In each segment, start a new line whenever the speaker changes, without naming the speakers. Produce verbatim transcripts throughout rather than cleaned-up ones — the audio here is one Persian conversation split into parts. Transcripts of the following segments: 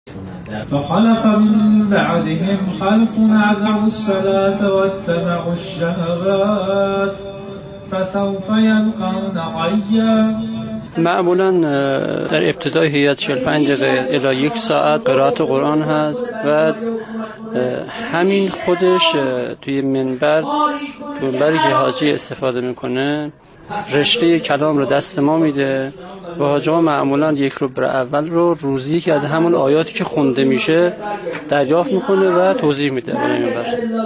فخلف من بعدهم خلف أضاعوا الصلاة واتبعوا الشهوات فسوف يلقون غيا.
معمولا در ابتدای هیئت چهل و پنج دقیقه الی یک ساعت قرائت قرآن هست و همین خودش توی منبر توی منبری که حاجی استفاده میکنه رشته کلام رو دست ما میده و حاجی معمولا یک ربع اول رو روزی که از همون آیاتی که خونده میشه دریافت میکنه و توضیح میده برای منبر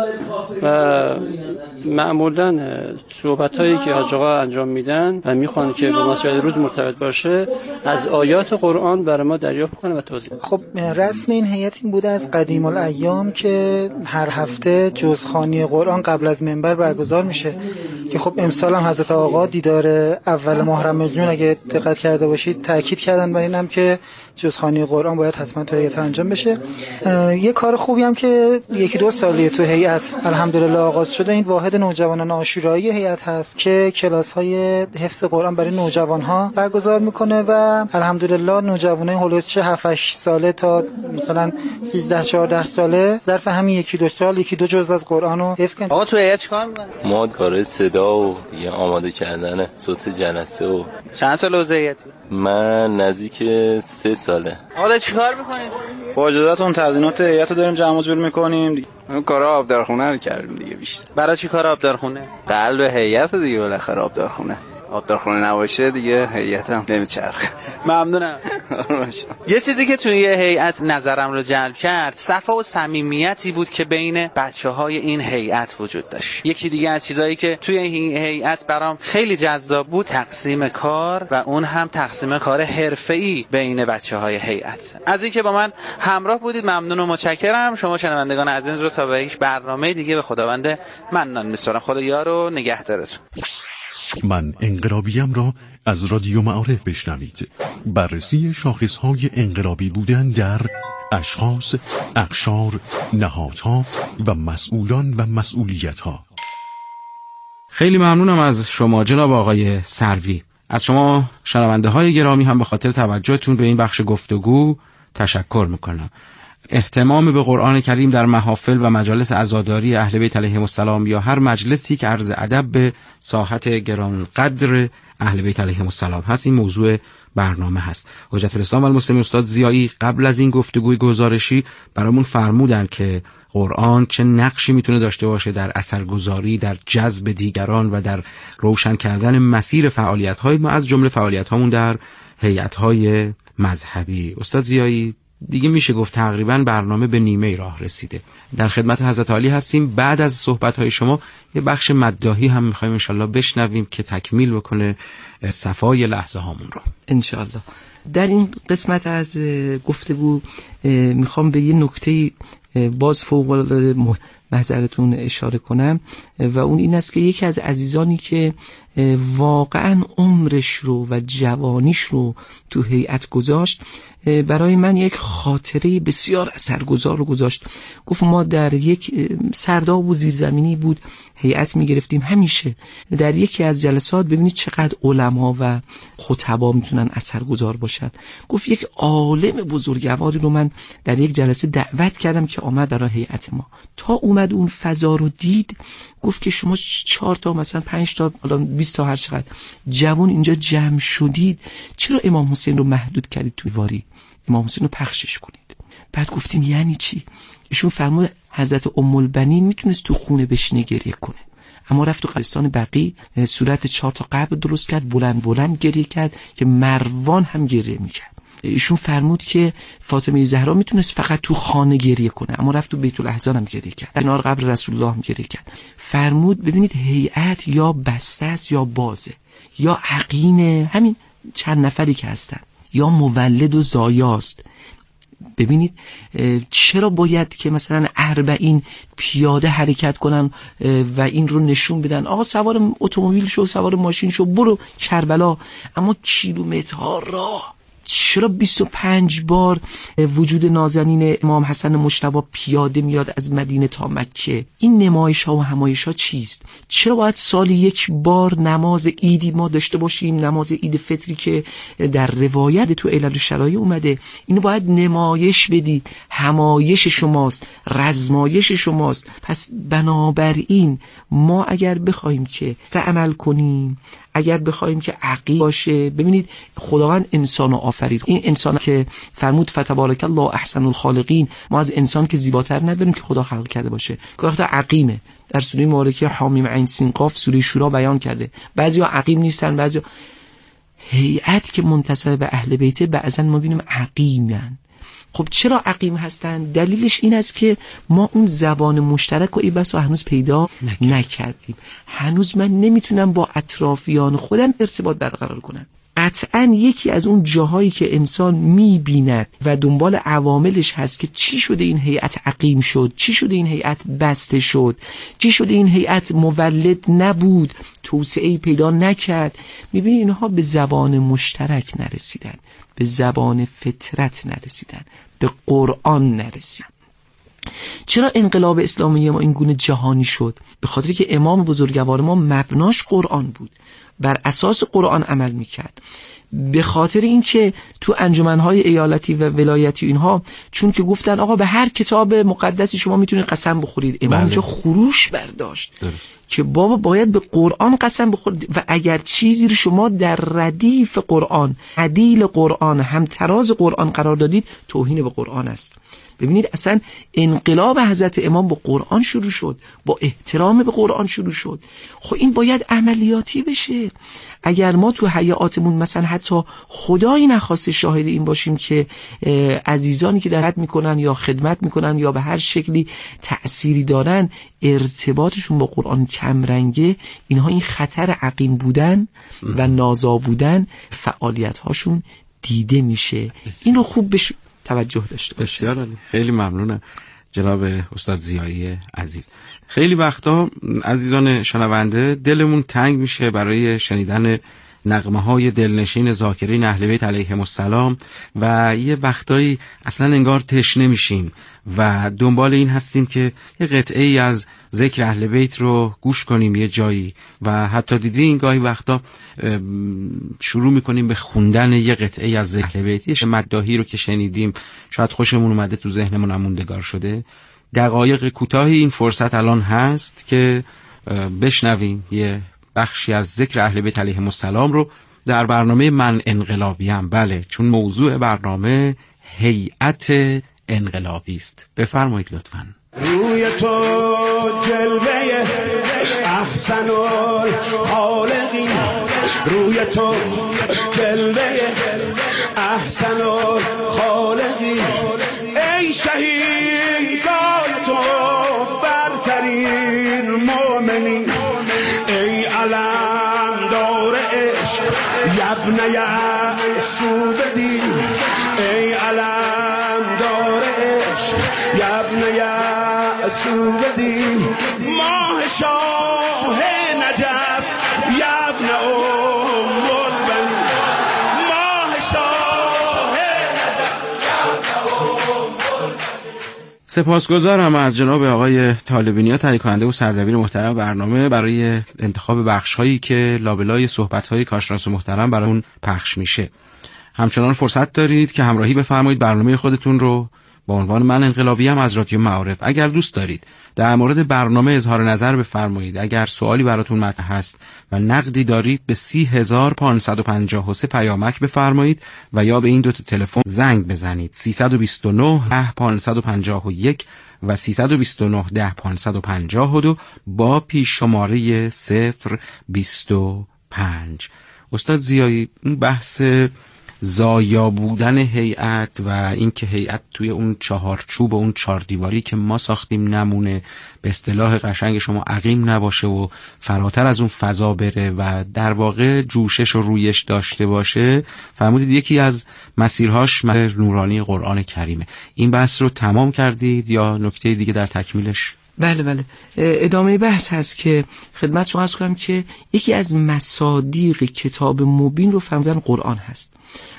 و معمولا صحبت هایی که حاجی انجام میدن و میخوان که با مسائل روز مرتبط باشه از آیات قرآن برای ما دریافت کنه و توضیح.
خب رسم این هیئت این بوده از قدیم الایام که هر هفته جزخوانی قرآن قبل از منبر برگزار میشه که خب امسال هم حضرت آقا دیدار اول ماه رمضان اگه دقت کرده باشید تاکید کردن بر اینم که جزخوانی قرآن باید حتما تو هیئت انجام بشه. یه کار خوبی هم که یکی دو سالیه تو هیئت الحمدلله آغاز شده این واحد نوجوانان عاشورایی هیئت هست که کلاس‌های حفظ قرآن برای نوجوان‌ها برگزار میکنه و الحمدلله نوجوانای هولوش هفت هشت ساله تا مثلا سیزده چهارده ساله ظرف همین یکی دو سال یکی دو جزء از قرآن رو حفظ کردن.
آقا تو هیئت چیکار می‌کنی؟
ما کار صدا و دیگه آماده کردن صوت جلسه و
چند سال عضو هیئتی؟
من نزدیک سه ساله.
آقا چیکار می‌کنید؟
با اجازهتون تزیینات هیئت رو داریم جمع و جور می‌کنیم.
اون کارا آبدارخونه رو کردیم دیگه بیشتر.
برای چی کار آبدارخونه؟
قلب هیئت دیگه بالاخره آبدارخونه. آبدارخونه نباشه دیگه هیئت هم نمیچرخه.
ممنونم. یه چیزی که توی هیئت نظرم رو جلب کرد صفا و صمیمیتی بود که بین بچه‌های این هیئت وجود داشت. یکی دیگه از چیزایی که توی این هیئت برام خیلی جذاب بود تقسیم کار و اون هم تقسیم کار حرفه‌ای بین بچه‌های هیئت. از اینکه با من همراه بودید ممنون و متشکرم. شما شنوندگان عزیز رو تا به یک برنامه دیگه به خداوند منان می‌سپارم. خدا یار و نگهدارتون.
من انقلابیم را از رادیو معارف بشنوید. بررسی شاخصهای انقلابی بودن در اشخاص، اقشار، نهادها و مسئولان و مسئولیتها.
خیلی ممنونم از شما جناب آقای سروی. از شما شنونده های گرامی هم به خاطر توجهتون به این بخش گفتگو تشکر میکنم. اهتمام به قرآن کریم در محافل و مجالس عزاداری اهل بیت علیهم السلام یا هر مجلسی که عرض ادب به ساحت گرانقدر اهل بیت علیهم السلام هست این موضوع برنامه هست. حجت الاسلام و المسلمین استاد ضیایی قبل از این گفتگوی گزارشی برامون فرمودن که قرآن چه نقشی میتونه داشته باشه در اثرگذاری، در جذب دیگران و در روشن کردن مسیر فعالیت‌های ما از جمله فعالیت‌هامون در هیئت‌های مذهبی. استاد ضیایی دیگه میشه گفت تقریبا برنامه به نیمه راه رسیده. در خدمت حضرت عالی هستیم. بعد از صحبت‌های شما یه بخش مداحی هم می‌خوایم انشالله بشنویم که تکمیل بکنه صفای لحظه هامون رو
انشالله. در این قسمت از گفتگو میخوام به یه نکته باز فوق العاده محضرتون اشاره کنم و اون این است که یکی از عزیزانی که واقعا عمرش رو و جوانیش رو تو هیئت گذاشت برای من یک خاطره بسیار اثرگذار رو گذاشت. گفت ما در یک سرداب و زیرزمینی بود هیئت میگرفتیم، همیشه در یکی از جلسات ببینید چقدر علما و خطبا میتونن اثرگذار باشن. گفت یک عالم بزرگواری رو من در یک جلسه دعوت کردم که آمد برای هیئت ما. تا اومد اون فضا رو دید گفت که شما چهار تا مثلا پنج تا حالا بیست تا هر چقدر جوان اینجا جمع شدید، چرا امام حسین رو محدود کردید توی واری؟ امام حسین رو پخشش کنید. بعد گفتیم یعنی چی؟ ایشون فرمود حضرت ام البنین میتونست تو خونه بشینه گریه کنه، اما رفت تو قبرستان بقی صورت چهار تا قبر درست کرد، بلند بلند گریه کرد که مروان هم گریه میکرد. ایشون فرمود که فاطمه زهرا میتونست فقط تو خانه گریه کنه، اما رفت تو بیت الاحزان هم گریه کرد، کنار قبر رسول الله هم گریه کرد. فرمود ببینید هیئت یا بسته است یا بازه، یا عقیم همین چند نفری که هستن، یا مولد و زایاست. ببینید چرا باید که مثلا اربعین پیاده حرکت کنن و این رو نشون بدن آقا سوار اتومبیل شو، سوار ماشین شو، برو کربلا، اما کیلومترها راه چرا بیست و پنج بار وجود نازنین امام حسن مجتبی پیاده میاد از مدینه تا مکه؟ این نمایش ها و همایش ها چیست؟ چرا باید سال یک بار نماز عیدی ما داشته باشیم، نماز عید فطری که در روایت تو علل الشرایع اومده؟ اینو باید نمایش بدید، همایش شماست، رزمایش شماست. پس بنابراین ما اگر بخوایم که عمل کنیم، اگر بخوایم که عقیل باشه، ببینید خداوند انسان رو آفرید. این انسان که فرمود فتبارک الله احسن الخالقین، ما از انسان که زیباتر نداریم که خدا خلق کرده باشه. که وقتا عقیمه، در سوره مبارکه حامیم عین سین قاف سوره شورا بیان کرده. بعضیا عقیم نیستن، بعضیا هیئت که منتسب به اهل بیت بعضا ما ببینیم عقیمن. خب چرا عقیم هستن؟ دلیلش این است که ما اون زبان مشترک رو ای بسا هنوز پیدا نکرد. نکردیم. هنوز من نمیتونم با اطرافیان خودم ارتباط برقرار کنم. قطعاً یکی از اون جاهایی که انسان میبیند و دنبال عواملش هست که چی شده این هیئت عقیم شد، چی شده این هیئت بسته شد، چی شده این هیئت مولد نبود، توسعه پیدا نکرد. میبینی اینها به زبان مشترک نرسیدن، به زبان فطرت نرسیدن، به قرآن نرسیدن. چرا انقلاب اسلامی ما این گونه جهانی شد؟ به خاطری که امام بزرگوار ما مبناش قرآن بود، بر اساس قرآن عمل میکرد. به خاطر اینکه تو انجمنهای ایالتی و ولایتی اینها چون که گفتن آقا به هر کتاب مقدسی شما میتونید قسم بخورید، امام اینجا خروش برداشت درست. که بابا باید به قرآن قسم بخورید و اگر چیزی رو شما در ردیف قرآن، عدیل قرآن، همتراز قرآن قرار دادید، توهین به قرآن است. ببینید اصلا انقلاب حضرت امام با قرآن شروع شد، با احترام به قرآن شروع شد. خب این باید عملیاتی بشه. اگر ما تو حیاتمون مثلا حتی خدایی نخواسته شاهد این باشیم که عزیزانی که دعوت میکنن یا خدمت میکنن یا به هر شکلی تأثیری دارن ارتباطشون با قرآن کمرنگه، اینها این خطر عقیم بودن و نازا بودن فعالیت هاشون دیده میشه. این رو خوب بش توجه داشته باشه.
بسیار عالی، خیلی ممنونم جناب استاد ضیایی عزیز. خیلی وقتا عزیزان شنونده دلمون تنگ میشه برای شنیدن نغمه های دلنشین ذاکرین اهل بیت علیهم السلام و یه وقتایی اصلا انگار تشنه میشیم و دنبال این هستیم که یه قطعه ای از ذکر اهل بیت رو گوش کنیم یه جایی و حتی دیدین گاهی وقتا شروع میکنیم به خوندن یه قطعه ای از ذکر اهل بیت. یه مداحی رو که شنیدیم شاید خوشمون اومده، تو ذهنمون هم موندگار شده. دقایق کوتاهی این فرصت الان هست که بشنویم یه بخشی از ذکر اهل بیت علیهم السلام رو در برنامه من انقلابیم. بله، چون موضوع برنامه هیئت انقلابی است. بفرمایید لطفاً.
روی تو جلوه احسن الخالقین، روی تو جلوه احسن الخالقین، ای شهیدان تو برترین مومنین، ای علم دار عشق یبن یعصوب دین، ای علم دار عشق یبن یعصوب دین، ماه شاه نجف یبن ام البنین، ماه شاه
سپاسگزارم از جناب آقای طالبینیا، تهیه کننده و سردبیر محترم برنامه، برای انتخاب بخش‌هایی که لابلای صحبت‌های کارشناس محترم برای اون پخش میشه. همچنان فرصت دارید که همراهی بفرمایید برنامه خودتون رو با عنوان من انقلابیم از رادیو معارف. اگر دوست دارید در مورد برنامه اظهار نظر بفرمایید، اگر سوالی براتون مطرح هست و نقدی دارید به سی هزار پانصد و پنجاه و سه پیامک بفرمایید و یا به این دو تا تلفن زنگ بزنید سیصد و بیست و نه ده پانصد و پنجاه و یک و سیصد و بیست و نه ده پانصد و پنجاه و دو با پیش شماره صفر بیست و پنج. استاد ضیایی، اون بحث زایا بودن هیئت و اینکه هیئت توی اون چهارچوب و اون چهار دیواری که ما ساختیم نمونه، به اصطلاح قشنگ شما عقیم نباشه و فراتر از اون فضا بره و در واقع جوشش و رویش داشته باشه، فرمودید یکی از مسیرهاش مسیر نورانی قرآن کریمه. این بحث رو تمام کردید یا نکته دیگه در تکمیلش؟
بله بله، ادامه بحث هست که خدمت شما عرض کنم که یکی از مصادیق کتاب مبین رو فرمودن قرآن هست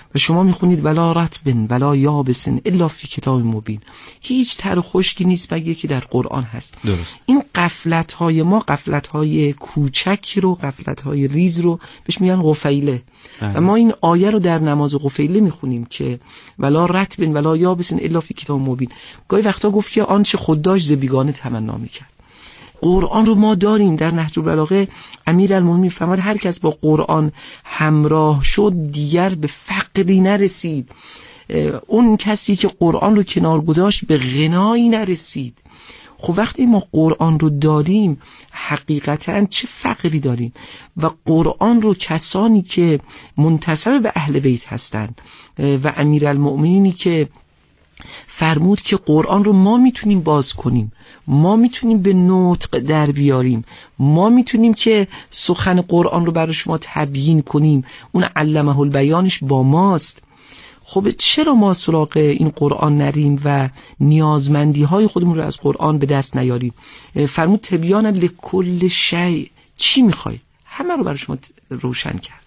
و شما میخونید ولا رطب ولا یابس الا فی کتاب مبین. هیچ تر خشکی نیست مگر که در قرآن هست.
درست.
این غفلت های ما غفلت های کوچکی رو، غفلت های ریز رو بهش میگن غفیله. و ما این آیه رو در نماز غفیله میخونیم که ولا رطب ولا یابس الا فی کتاب مبین. گاهی وقتا گفت که آنچه خود داشت ز بیگانه تمنا میکرد. قرآن رو ما داریم. در نهج البلاغه امیرالمومنین فرمود هر کس با قرآن همراه شد دیگر به فقری نرسید. اون کسی که قرآن رو کنار گذاشت به غنایی نرسید. خب وقتی ما قرآن رو داریم حقیقتاً چه فقری داریم؟ و قرآن رو کسانی که منتسب به اهل بیت هستند و امیرالمومنینی که فرمود که قرآن رو ما میتونیم باز کنیم، ما میتونیم به نطق در بیاریم، ما میتونیم که سخن قرآن رو برای شما تبیین کنیم، اون علمه البیانش با ماست. خب چرا ما سراغ این قرآن نریم و نیازمندی های خودمون رو از قرآن به دست نیاریم؟ فرمود تبیان لکل شیء، چی میخواید همه رو برای شما روشن کرد.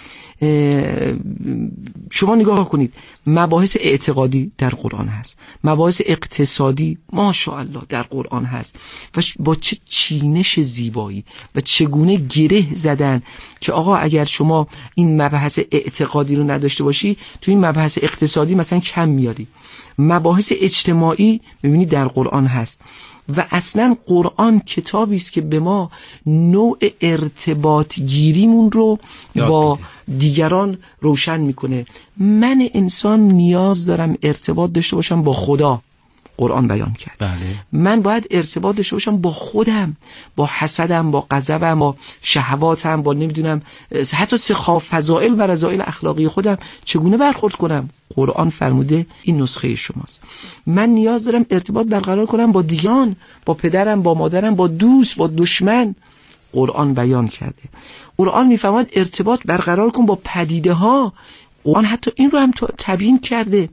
شما نگاه کنید، مباحث اعتقادی در قرآن هست، مباحث اقتصادی ماشاءالله در قرآن هست و با چه چینش زیبایی و چگونه گره زدن که آقا اگر شما این مباحث اعتقادی رو نداشته باشی تو این مباحث اقتصادی مثلا کم میاری. مباحث اجتماعی میبینی در قرآن هست و اصلا قرآن کتابی است که به ما نوع ارتباط گیریمون رو با دیگران روشن میکنه. من انسان نیاز دارم ارتباط داشته باشم با خدا، قرآن بیان کرد.
بله.
من باید ارتباط داشته باشم با خودم، با حسدم، با غضبم، با شهواتم، با نمیدونم حتی سخاف فضائل و رذائل اخلاقی خودم چگونه برخورد کنم. قرآن فرموده این نسخه شماست. من نیاز دارم ارتباط برقرار کنم با دیگران، با پدرم، با مادرم، با دوست، با دشمن. قرآن بیان کرده. قرآن میفرماید ارتباط برقرار کن با پدیده ها. قرآن حتی این رو هم تبیین کرده،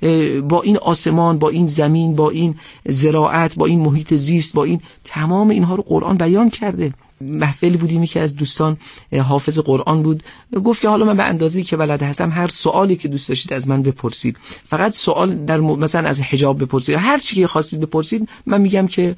با این آسمان، با این زمین، با این زراعت، با این محیط زیست، با این تمام اینها رو قرآن بیان کرده. محفلی بودیم که از دوستان حافظ قرآن بود، گفت که حالا من به اندازه‌ای که بلد هستم هر سوالی که دوست داشتید از من بپرسید، فقط سوال در م... مثلا از حجاب بپرسید، هر چی که خواستید بپرسید، من میگم که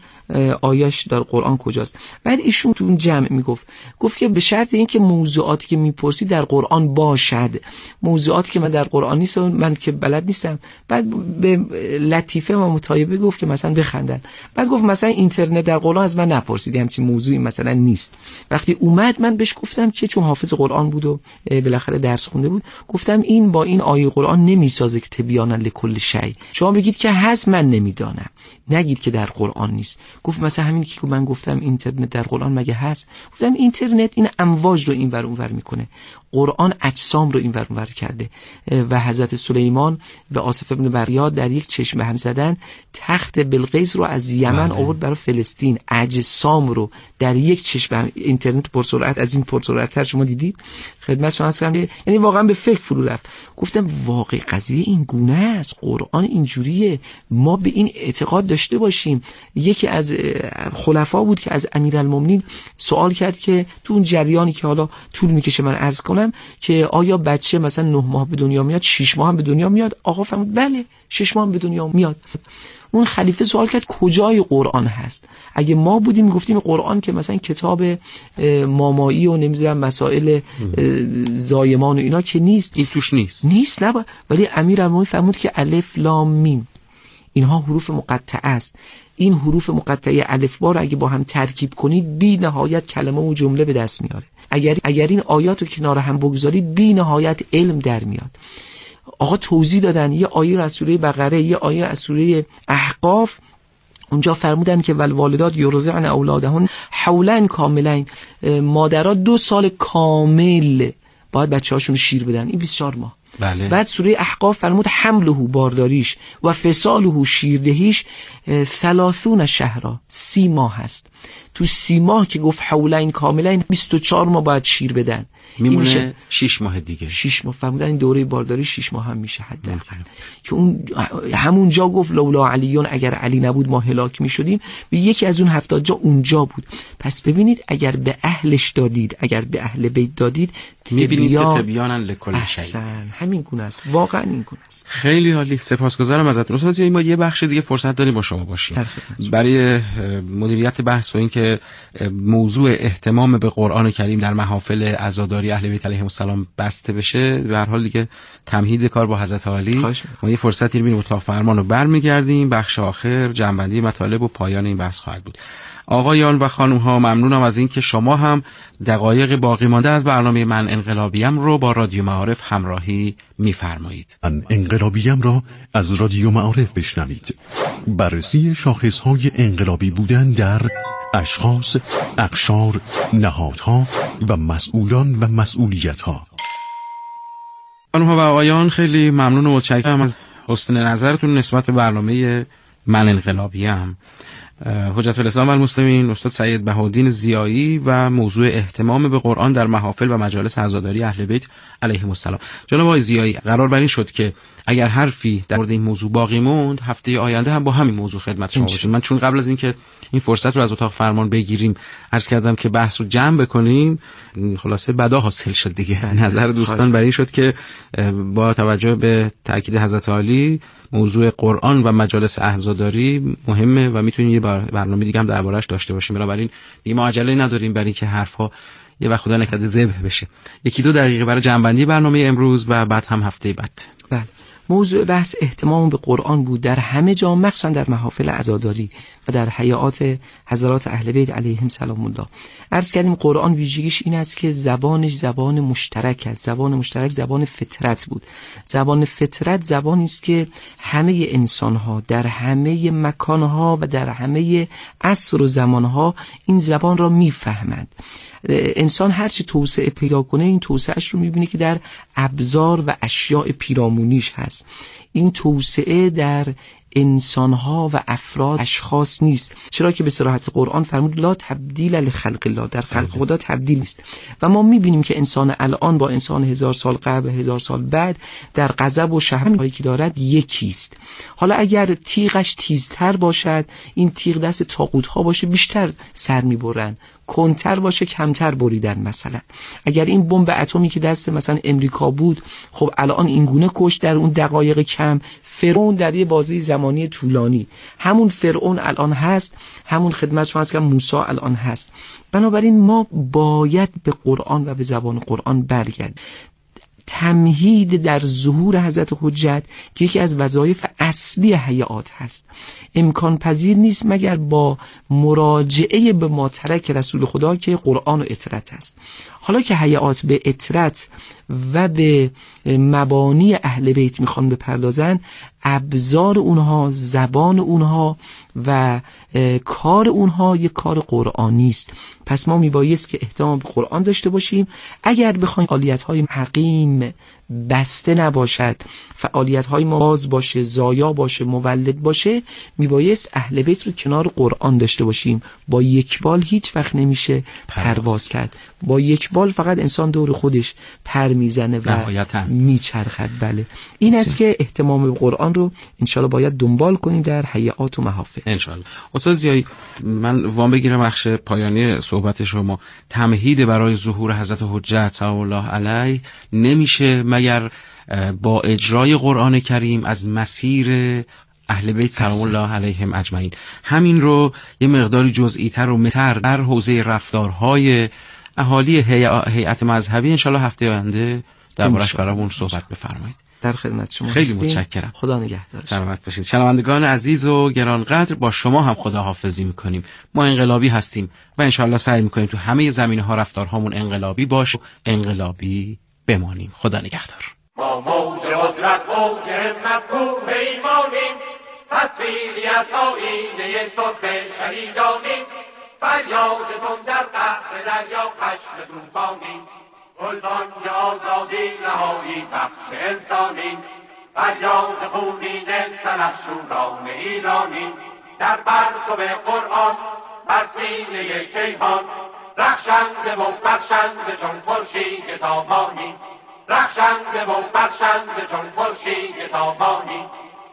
آیش در قرآن کجاست. بعد ایشون تو اون جمع میگفت گفت که به شرط اینکه موضوعاتی که میپرسید در قرآن باشد. موضوعاتی که من در قرآن نیست من که بلد نیستم. بعد به لطیفه و متایبه گفت که مثلا بخندن. بعد گفت مثلا اینترنت در قرآن از من نپرسید، همچین موضوعی مثلا نیست. وقتی اومد من بهش گفتم که چون حافظ قرآن بود و بالاخره درس خونده بود، گفتم این با این آیه قرآن نمیسازه که تبیانا لکل شیء. شما بگید که هست من نمیدانم، نگید که در قرآن نیست. گفت مثلا همین که من گفتم اینترنت در قرآن مگه هست؟ گفتم اینترنت این امواج رو اینور اونور میکنه، قرآن اجسام رو اینور اونور کرده. و حضرت سلیمان به آصف ابن بریاد در یک چشم به هم زدن تخت بلقیس رو از یمن آورد برای فلسطین، اجسام رو در یک چشم به هم. اینترنت پرسرعت از این پرسرعت‌تر شما دیدید؟ خدمت شما هستم، یعنی واقعا به فکر فرو رفت. گفتم واقع قضیه این گونه است، قرآن اینجوریه، ما به این اعتقاد داشته باشیم. یکی از خلفا بود که از امیرالمومنین سوال کرد که تو اون جریانی که حالا طول میکشه من عرض کنم که آیا بچه مثلا نه ماه به دنیا میاد، شش ماه هم به دنیا میاد؟ آقا فرمود بله شش ماه هم به دنیا میاد. اون خلیفه سوال کرد کجای قرآن هست؟ اگه ما بودیم گفتیم قرآن که مثلا کتاب مامایی و نمیدونم مسائل زایمان و اینا که نیست،
این توش نیست
نیست نبا. ولی امیرالمومنین فرمود که الف لام میم اینها حروف مقطعه است. این حروف مقطعه الف با رو اگه با هم ترکیب کنید بی نهایت کلمه و جمله به دست میاره. اگر اگر این آیات رو کنار هم بگذارید بی نهایت علم در میاد. آقا توضیح دادن، یه آیه از سوره بقره، یه آیه از سوره احقاف، اونجا فرمودن که والوالدات یرضعن اولادهن حولا کاملین، مادرها دو سال کامل باید بچه‌هاشون شیر بدن، این بیست و چهار ماه.
بله.
بعد سوره احقاف فرمود حمله بارداریش و فصاله شیردهیش ثلاثون شهرا، سی ماه هست. تو سی ماه که گفت حولین کاملین بیست و چهار ماه باید شیر بدن،
میمونه شش ماه دیگه.
شش ماه فرمودن این دوره بارداری شش ماه هم میشه حداقل. که اون همونجا گفت لولا علیون، اگر علی نبود ما هلاک میشدیم. به یکی از اون هفتاد جا اونجا بود. پس ببینید اگر به اهلش دادید، اگر به اهل بیت دادید،
میبینید که تبیانا لکل شیء.
همین گونه است، واقعا این گونه است.
خیلی عالی، سپاسگزارم ازتون. استاد ما یه بخش دیگه فرصت داریم با شما باشیم برای مدیریت بحث و اینکه موضوع اهتمام به قرآن کریم در محافل عزاداری اهل بیت علیهم السلام بسته بشه. به هر حال دیگه تمهید کار با حضرت عالی. ما یه فرصتی رو می‌بینیم اتاق فرمان رو برمیگردیم. بخش آخر جنبندی مطالب و پایان این بحث خواهد بود. آقایان و خانم ها، ممنونم از این که شما هم دقایق باقی مانده از برنامه من انقلابیم رو با رادیو معارف همراهی می‌فرمایید.
من انقلابیم را از رادیو معارف بشنوید. بررسی شاخص‌های انقلابی بودن در اشخاص، اقشار، نهادها و مسئولان و مسئولیت‌ها.
خانم ها و آقایان، خیلی ممنون و متشکرم از حسن نظرتون نسبت به برنامه من انقلابیم. حجت الاسلام و المسلمین استاد سید بهاءالدین ضیایی و موضوع اهتمام به قرآن در محافل و مجالس عزاداری اهل بیت علیهم السلام. جناب آقای ضیایی، قرار بر این شد که اگر حرفی در مورد این موضوع باقی موند، هفته آینده هم با همین موضوع خدمت شما باشیم. من چون قبل از اینکه این فرصت رو از اتاق فرمان بگیریم عرض کردم که بحث رو جمع بکنیم، خلاصه بدا حاصل شد دیگه. نظر دوستان بر این شد که با توجه به تاکید حضرت عالی موضوع قرآن و مجالس عزاداری مهمه و میتونیم یه برنامه دیگه هم دربارش داشته باشیم. بنابراین دیگه ما عجله نداریم برای اینکه حرفا یه وقت خدا نکرده ذبح بشه. یکی دو دقیقه برای جنبندی برنامه امروز و بعد هم هفته بعد.
بله. موضوع بحث اهتمام به قرآن بود در همه جا، مخصوصا در محافل عزاداری و در حیات حضرات اهل بیت علیهم سلام الله. عرض کردیم قرآن ویژگیش این است که زبانش زبان مشترک است. زبان مشترک زبان فطرت بود. زبان فطرت زبانی است که همه انسان‌ها در همه مکان‌ها و در همه عصر و زمان‌ها این زبان را می‌فهمند. انسان هرچی توسعه پیدا کنه، این توسعهش رو می‌بینه که در ابزار و اشیاء پیرامونیش هست. این توسعه در انسانها و افراد اشخاص نیست، چرا که به صراحت قرآن فرمود لا تبدیل لخلق الله، در خلق خدا تبدیل نیست. و ما میبینیم که انسان الان با انسان هزار سال قبل هزار سال بعد در غضب و شهوتی که دارد یکیست. حالا اگر تیغش تیزتر باشد، این تیغ دست طاغوت ها باشه، بیشتر سر میبرن، کنتر باشه کمتر بریدن. مثلا اگر این بمب اتمی که دست مثلا امریکا بود، خب الان این گونه کشت در اون دقایق کم. فرعون در یه بازه زمانی طولانی همون فرعون الان هست، همون خدمت شما هست که موسی الان هست. بنابراین ما باید به قرآن و به زبان قرآن برگردیم. تمهید در ظهور حضرت حجت که یکی از وظایف اصلی حیات هست، امکان پذیر نیست مگر با مراجعه به ما ترک رسول خدا که قرآن و اطرت هست. حالا که حیات به اطرت و به مبانی اهل بیت میخوان بپردازن، ابزار اونها، زبان اونها و کار اونها یک کار قرآنی است. پس ما میبایست که احترام به قرآن داشته باشیم. اگر بخوایم فعالیت‌های حقیم بسته نباشد، فعالیت‌های ما باز باشه، زایا باشه، مولد باشه، میبایست اهل بیت رو کنار قرآن داشته باشیم. با یک بال هیچ وقت نمیشه پرواز کرد. با یک بال فقط انسان دور خودش پر میزنه و میچرخد. بله، این است که اهتمام به قرآن رو انشالله باید دنبال کنیم در حیات و محافل.
انشالله. استاد ضیایی، من وام بگیرم بخش پایانی صحبت شما. تمهید برای ظهور حضرت حجت سلام الله علیه نمیشه مگر با اجرای قرآن کریم از مسیر اهل بیت سلام الله علیهم اجمعین. همین رو یه مقداری جزئی تر و متر در حوزه رفتارهای اهالی هیئت مذهبی انشالله هفته آینده دربارش برامون صحبت بفرمایید.
در خدمت شما
خیلی
هستیم.
متشکرم.
خدا نگهدار.
سلامت باشید. شنوندگان عزیز و گرانقدر، با شما هم خداحافظی میکنیم. ما انقلابی هستیم و انشالله سعی میکنیم تو همه زمینه‌ها رفتارهامون انقلابی باشه و انقلابی بمانیم. خدا نگهدار.
ما موج قدرت موج همت کو پیمانیم، تصویری از آینه صلح شهیدانیم، فریادتون در قهر دریا خشم طوفانیم، گلبانگ آزادی نهایی بخش انسانیم، فریاد خونین سلحشوران ایرانیم، در پرتو قرآن بر سینه کیهان رخشنده و بخشنده چون خورشید تابانیم، رخشنده و بخشنده چون خورشید تابانیم.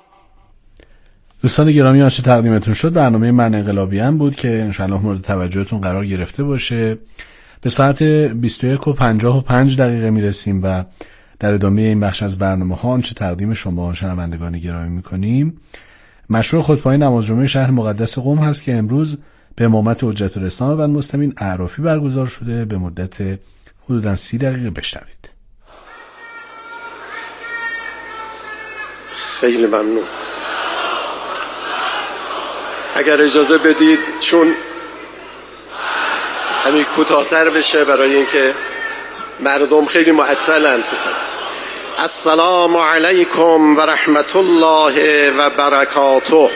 دوستان گرامی، آنچه تقدیمتون شد برنامه من انقلابی هم بود که انشاءالله مورد توجهتون قرار گرفته باشه. به ساعت بیست و یک و پنجاه و پنج دقیقه میرسیم و در ادامه این بخش از برنامه ها آنچه تقدیم شما شنوندگان گرامی میکنیم مشروع خطبه‌های نماز جمعه شهر مقدس قم هست که امروز به امامت حجت الاسلام و المسلمین اعرافی برگزار شده. به مدت حدوداً سی دقیقه بشنوید.
خیلی ممنون. اگر اجازه بدید چون همین کوتاه‌تر بشه برای اینکه مردم خیلی معطلند. السلام علیکم و رحمت الله و برکاته.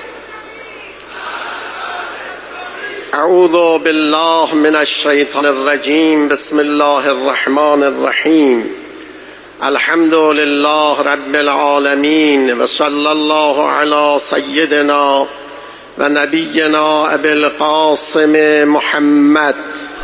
اعوذ بالله من الشیطان الرجیم. بسم الله الرحمن الرحیم. الحمد لله رب العالمین و صلی الله علی سیدنا و نبینا ابی القاسم محمد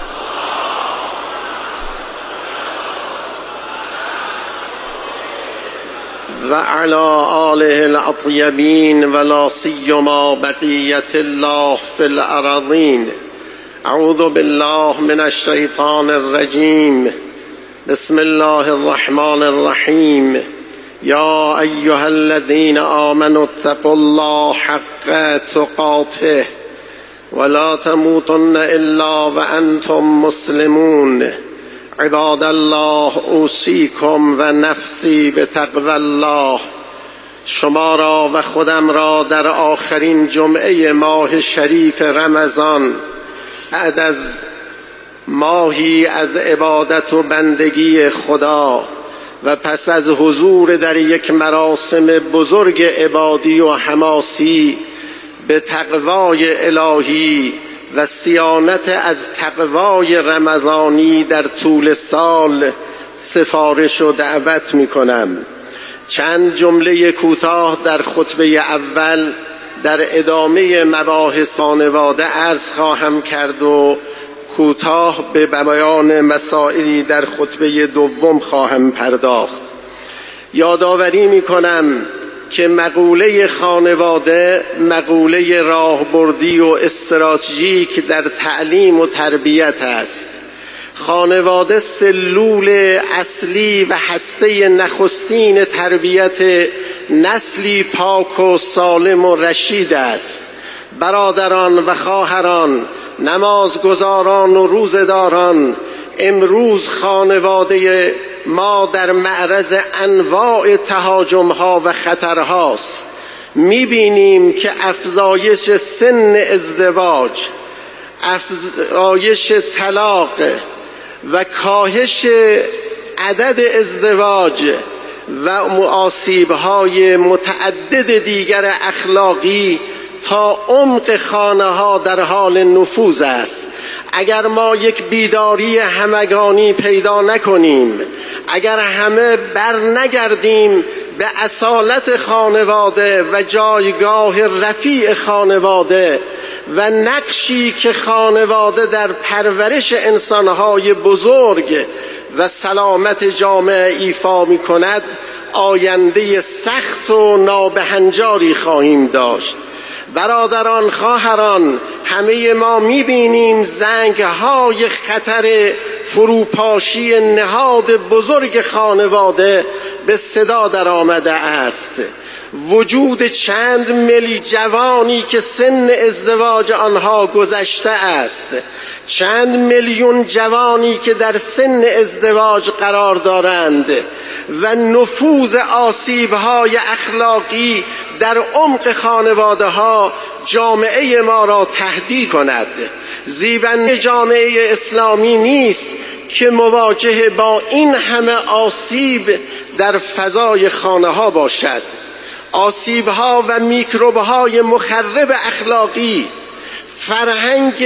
و علی آله الاطیبین و لا سیما بقیت الله فی الارضین. اعوذ بالله من الشیطان الرجیم. بسم الله الرحمن الرحیم. یا ایها الذین آمنوا اتقوا الله حق تقاته ولا تموتن الا وانتم مسلمون. عباد الله اوصیکم و نفسی بتقوی الله. شما را و خودم را در آخرین جمعه ماه شریف رمضان بعد از ماهی از عبادت و بندگی خدا و پس از حضور در یک مراسم بزرگ عبادی و حماسی به تقوای الهی و صیانت از تقوای رمضانی در طول سال سفارش و دعوت می کنم. چند جمله کوتاه در خطبه اول در ادامه مباحث خانواده عرض خواهم کرد و کوتاه به بیان مسائلی در خطبه دوم خواهم پرداخت. یادآوری می کنم که مقوله خانواده مقوله راهبردی و استراتژیک در تعلیم و تربیت است. خانواده سلول اصلی و هسته نخستین تربیت نسلی پاک و سالم و رشید است. برادران و خواهران، نمازگزاران و روزداران، امروز خانواده ما در معرض انواع تهاجم‌ها و خطرهاست. می‌بینیم که افزایش سن ازدواج، افزایش طلاق و کاهش عدد ازدواج و آسیب‌های متعدد دیگر اخلاقی تا عمق خانه‌ها در حال نفوذ است. اگر ما یک بیداری همگانی پیدا نکنیم، اگر همه بر نگردیم به اصالت خانواده و جایگاه رفیع خانواده و نقشی که خانواده در پرورش انسانهای بزرگ و سلامت جامعه ایفا می کند، آینده سخت و نابهنجاری خواهیم داشت. برادران، خواهران، همه ما می‌بینیم زنگ‌های خطر فروپاشی نهاد بزرگ خانواده به صدا در آمده است. وجود چند ملی جوانی که سن ازدواج آنها گذشته است، چند میلیون جوانی که در سن ازدواج قرار دارند و نفوذ آسیب‌های اخلاقی در عمق خانواده ها جامعه ما را تهدید کند. زیبنده جامعه اسلامی نیست که مواجه با این همه آسیب در فضای خانه ها باشد. آسیب ها و میکروب های مخرب اخلاقی، فرهنگ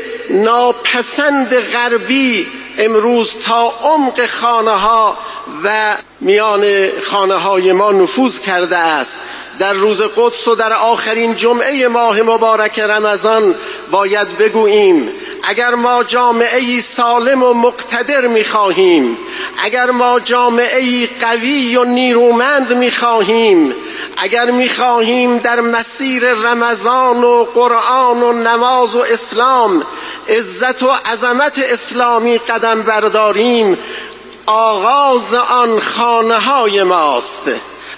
ناپسند غربی امروز تا عمق خانه ها و میان خانه های ما نفوذ کرده است. در روز قدس و در آخرین جمعه ماه مبارک رمضان باید بگوییم اگر ما جامعه‌ای سالم و مقتدر می‌خواهیم، اگر ما جامعه‌ای قوی و نیرومند می‌خواهیم، اگر می‌خواهیم در مسیر رمضان و قرآن و نماز و اسلام عزت و عظمت اسلامی قدم برداریم، آغاز آن خانه های ماست.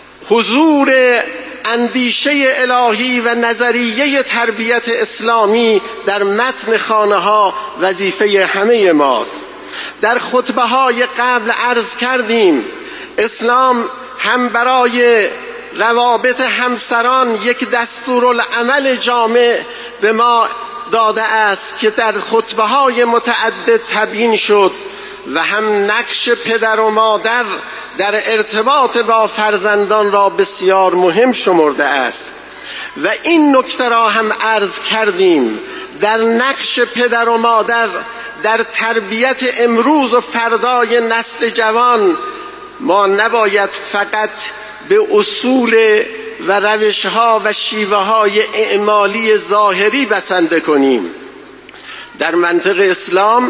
حضور اندیشه الهی و نظریه تربیت اسلامی در متن خانه ها وظیفه همه ماست. در خطبه های قبل عرض کردیم اسلام هم برای روابط همسران یک دستورالعمل جامع به ما داده است که در خطبه های متعدد تبیین شد و هم نقش پدر و مادر در ارتباط با فرزندان را بسیار مهم شمرده است و این نکته را هم عرض کردیم. در نقش پدر و مادر در تربیت امروز و فردای نسل جوان ما نباید فقط به اصول و روشها و شیوه های اعمالی ظاهری بسنده کنیم. در منطق اسلام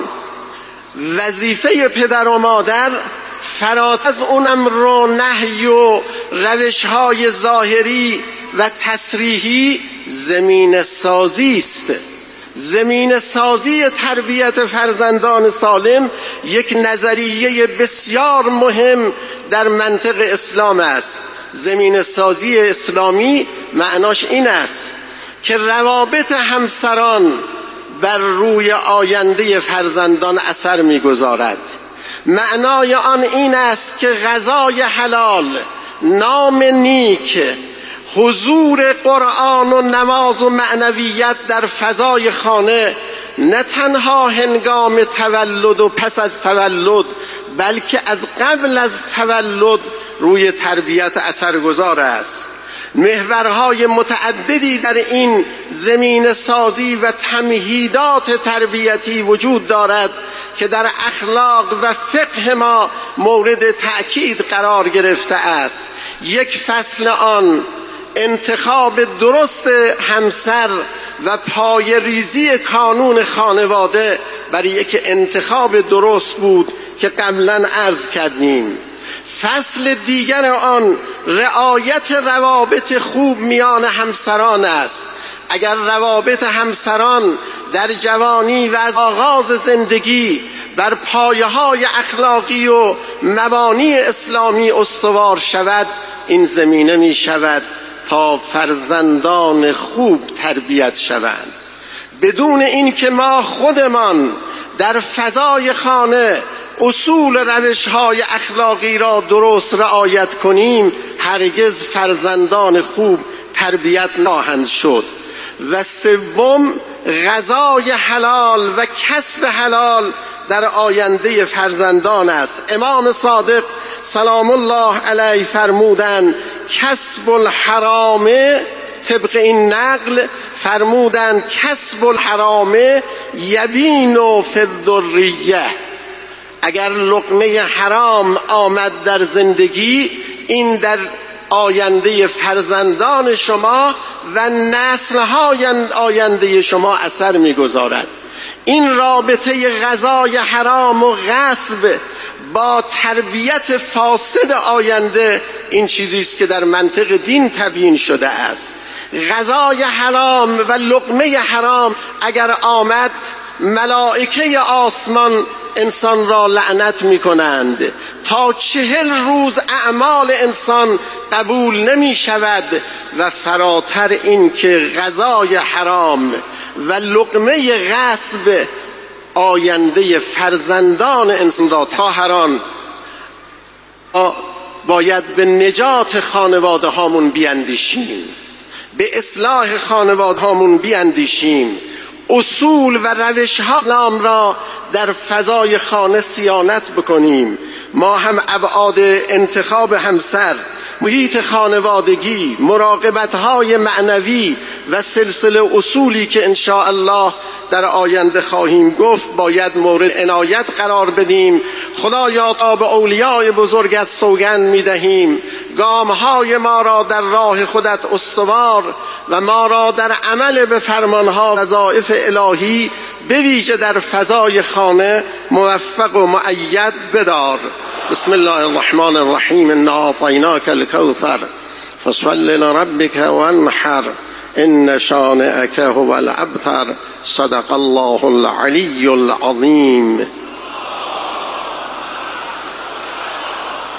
وظیفه پدر و مادر فراتر از اون امر و نهی و روشهای ظاهری و تصریحی زمین سازی است. زمین سازی تربیت فرزندان سالم یک نظریه بسیار مهم در منطق اسلام است. زمین سازی اسلامی معناش این است که روابط همسران بر روی آینده فرزندان اثر می‌گذارد. معنای آن این است که غذای حلال، نام نیک، حضور قرآن و نماز و معنویت در فضای خانه نه تنها هنگام تولد و پس از تولد بلکه از قبل از تولد روی تربیت اثرگذار است. محورهای متعددی در این زمین سازی و تمهیدات تربیتی وجود دارد که در اخلاق و فقه ما مورد تأکید قرار گرفته است. یک فصل آن انتخاب درست همسر و پای ریزی کانون خانواده برای یک انتخاب درست بود که قبلا عرض کردیم. فصل دیگر آن رعایت روابط خوب میان همسران است. اگر روابط همسران در جوانی و از آغاز زندگی بر پایه‌های اخلاقی و مبانی اسلامی استوار شود، این زمینه می شود تا فرزندان خوب تربیت شوند. بدون این که ما خودمان در فضای خانه اصول روش‌های اخلاقی را درست رعایت کنیم، هرگز فرزندان خوب تربیت نخواهند شد. و سوم، غذای حلال و کسب حلال در آینده فرزندان است. امام صادق سلام الله علیه فرمودند کسب الحرام، طبق این نقل فرمودند کسب الحرام یبین فی الذریه. اگر لقمه حرام آمد در زندگی، این در آینده فرزندان شما و نسل‌های آینده شما اثر می‌گذارد. این رابطه غذای حرام و غصب با تربیت فاسد آینده این چیزی است که در منطق دین تبیین شده است. غذای حرام و لقمه حرام اگر آمد، ملائکه آسمان انسان را لعنت می کنند. تا چهل روز اعمال انسان قبول نمی شود و فراتر این که غذای حرام و لقمه غصب آینده فرزندان انسان را طاهران باید به نجات خانواده هامون بیاندیشیم، به اصلاح خانواده هامون بیاندیشیم، اصول و روش ها اسلام را در فضای خانه صیانت بکنیم. ما هم ابعاد انتخاب همسر، محیط خانوادگی، مراقبت های معنوی و سلسله اصولی که ان شاء الله در آینده خواهیم گفت باید مورد عنایت قرار بدیم. خدایا تا به اولیای بزرگت سوگند می‌دهیم گام‌های ما را در راه خودت استوار و ما را در عمل به فرمانها و وظایف الهی به ویژه در فضای خانه موفق و مؤید بدار. بسم الله الرحمن الرحیم. انا اعطیناک الکوثر فصل لربک وانحر ان شانئک هو الابتر. صدق الله العلی العظیم.